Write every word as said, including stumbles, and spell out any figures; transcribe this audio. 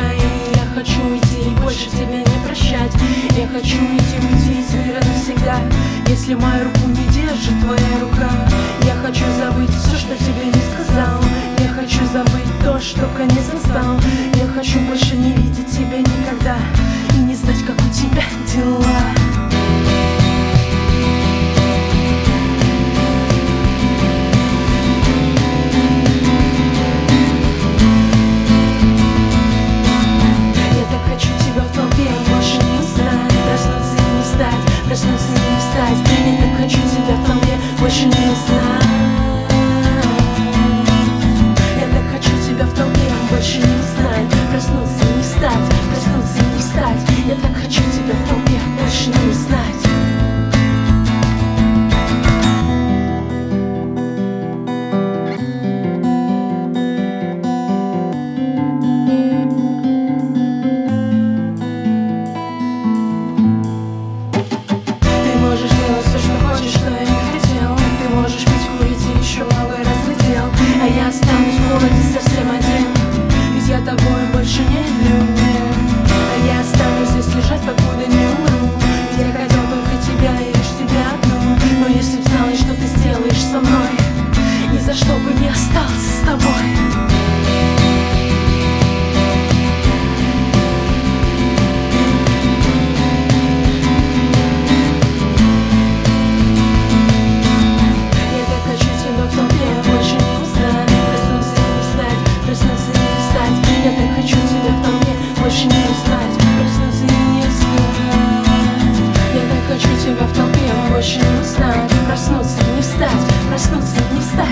И я хочу уйти и больше тебя не прощать. Я хочу уйти, уйти из мира навсегда. Если мою руку не держит твоя рука, я хочу забыть все, что тебе не сказал. Я хочу забыть то, что конец настал. Я хочу больше не видеть тебя никогда и не знать, как у тебя дела. Проснуться и не встать. Я так хочу тебя в толпе больше не узнать. Я так хочу тебя в толпе больше не узнать. Проснуться и не встать, проснуться и не встать. Я так хочу тебя в толпе больше не узнать. А я останусь в городе совсем один, ведь я тобой больше не любим. А я останусь здесь лежать, покуда не умру, ведь я хотел только тебя и лишь тебя одну. Но если б знала, что ты сделаешь со мной, ни за что бы не остался с тобой. Я так хочу тебя в толпе больше не узнать. Проснуться и не встать. Я так хочу тебя в толпе больше не узнать. Проснуться и не встать, проснуться и не встать.